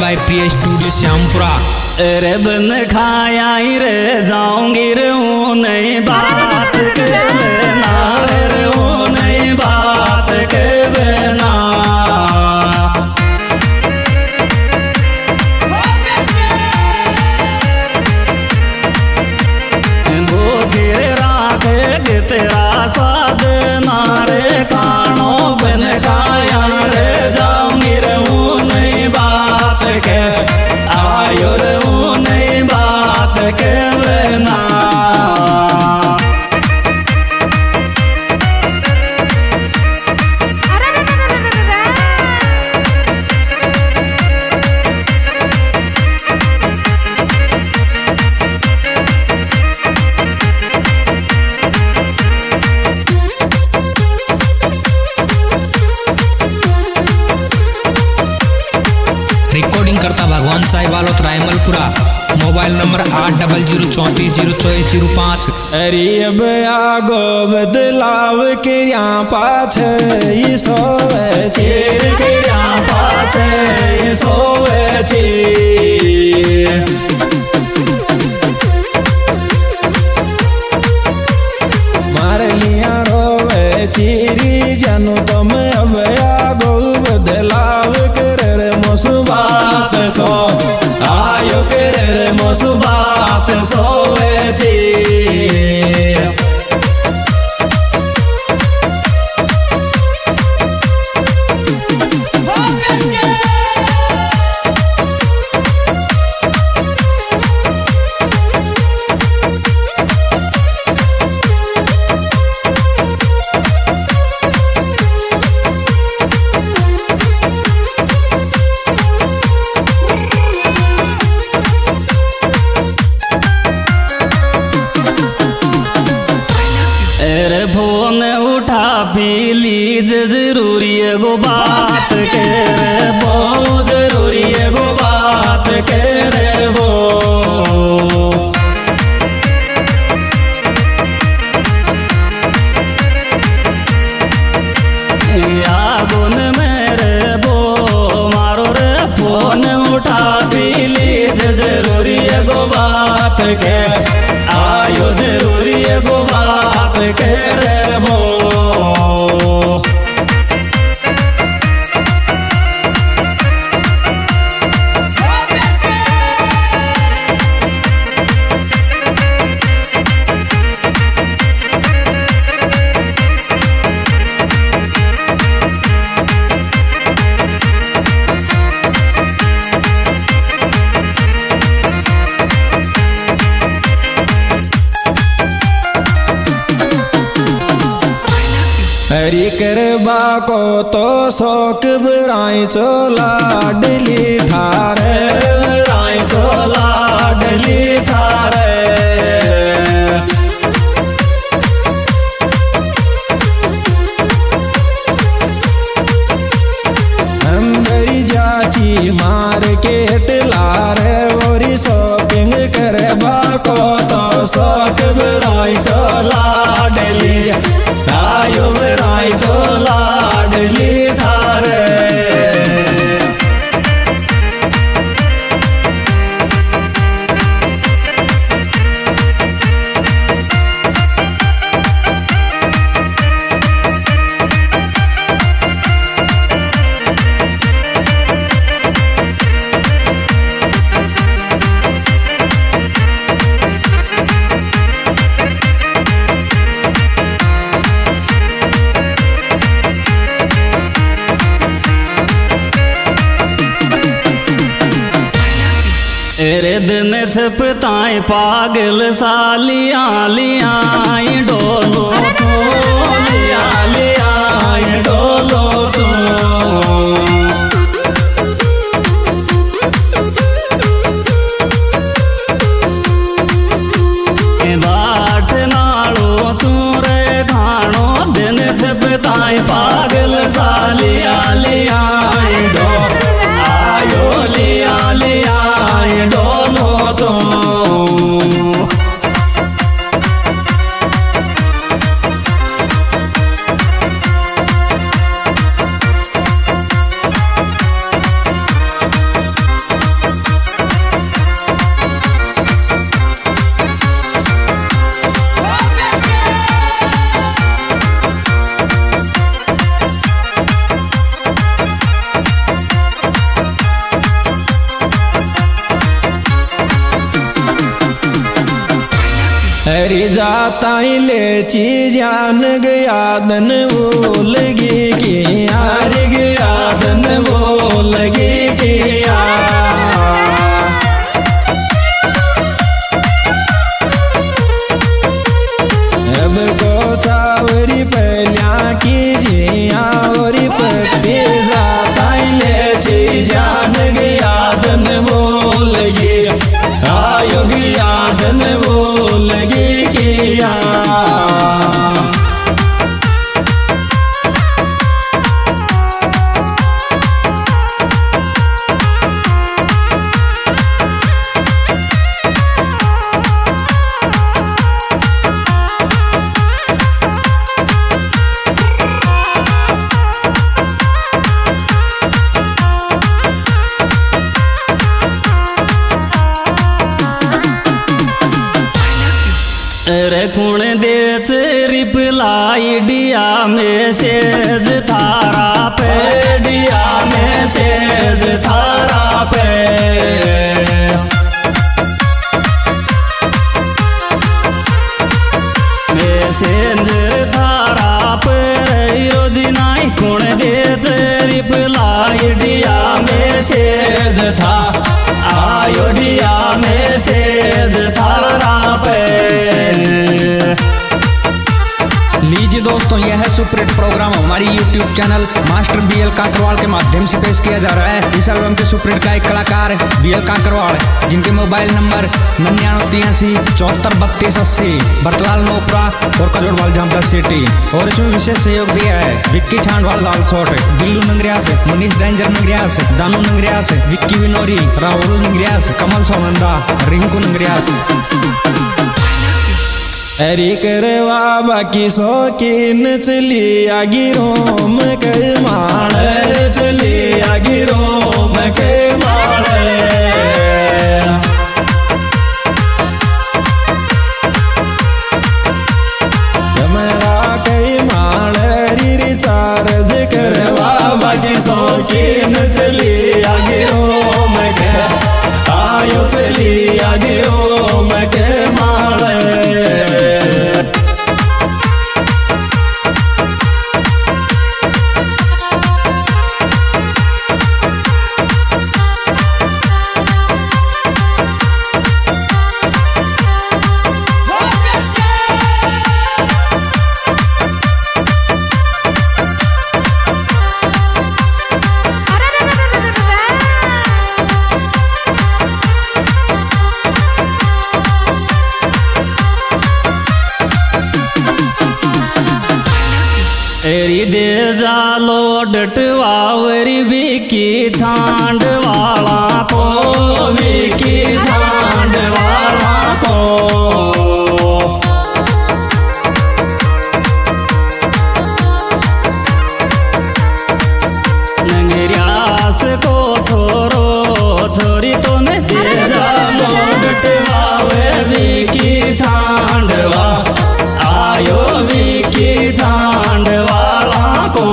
By प्रिय studio Shyampura. अरे बन खाया रे जाऊंगी रे नहीं बात के बिना रे नहीं बात के बिना वो गिर राखे तेरा साध नारे कानो बन खाया रे जाऊंगी रे नहीं बात के आयो रे नहीं बात के बिना रिकॉर्डिंग करता भगवान साई बालोत रायमलपुरा। Mobile number 80340405। अरे अब आगो बदलाव के यहाँ पाछे ये सोवे चीर के यहाँ पाछे सोवे चीर मारे लिया रोवे चीरी जानू तुम अब आगो बदलाव करे रे बात सो आयो करे रे मोसु बात सोवे चीर फोन उठा प्लीज जरूरी है गो बात के रे बहुत जरूरी है गो बात के रे वो गुन मेरे वो मारो रे फोन उठा प्लीज जरूरी है गो बात के आयो जरूरी है गो बात के रे वो हरी करबा को तो शौक बराई चोला डली थारे राय चोला डली थारे अंदरी जाची मार्केट लारे ओरी शॉपिंग करबा को तो शौक बराई चोला डली आयो बराई चोला डली थारे तेरे दिन छपताए पागल सालिया लिया डोलो तो लिया लिया डोलो तो बाट नाड़ो चूरे खाणो दिन छपताए पागल सालिया लिया डो आयो लिया लिया डोलो तो अरे जाता ही ले जान गया दन बोलगी कि यार गया दन बोलगी कि अब को चावरी पहलिया कीजिए और पत्ते जाता ही ले जान गया दन बोलगी आयो गया दन बोलगी किया रे कुण देच रिप्लाई डिया मैसेज थारा पे डिया मैसेज थारा पे मैसेज थारा पर रोजी नाई कुण देच रिप्लाई डिया मैसेज था आयो डिया मैसेज थारा पे। लीजिए दोस्तों, यह है सुपरहिट प्रोग्राम हमारी YouTube channel master BL Kakarwal के माध्यम से पेश किया जा रहा है। इस एल्बम के सुपरहिट का एक कलाकार है BL काकरवाल, जिनके मोबाइल नंबर 9983 74 32 80, बरतलाल नोपरा और कजोड़वाल जामदा सिटी। और इसमें विशेष सहयोग दिया है विक्की छांडवाल लाल सोट, दिल्लू नंगरियास, मनीष डेंजर नंगरियास, दानू नंगरियास, विक्की विनोरी, राहुल नंगरियास, कमल सोनंदा, रिंकू नंगरियास। अरे करवा बाकी शौकीन चली आगी रोम के माण चली आगी रोम के माण हमारा कई माण रिचार्ज करवा बाकी शौकीन चली आगी रोम के आयो चली आगी रोम के माण। एरी दे जालो डटवावरी विकी छांड वाला को विकी छांड वाला को नंगरियास को छोरो छोरी तो ने दे जालो डटवावे विकी छांडवा आयो विकी छांड वाला को।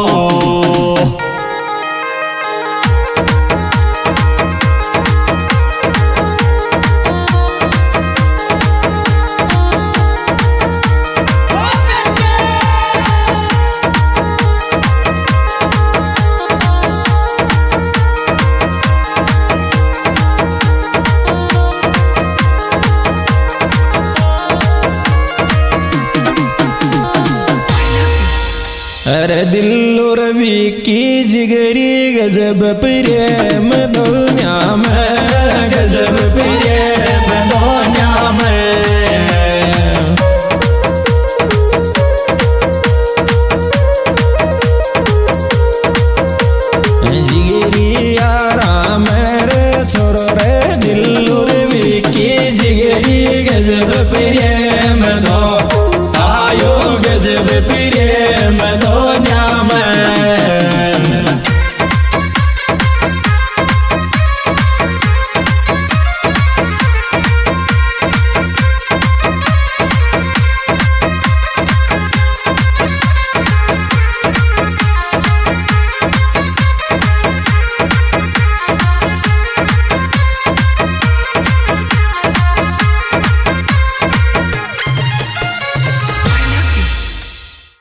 अरे दिल्लू रवि की जिगरी गजब प्रेम दुनिया में गजब प्रेम दुनिया में जिगरी यारा मेरे छोरो रे दिल्लू रवि की जिगरी गजब प्रेम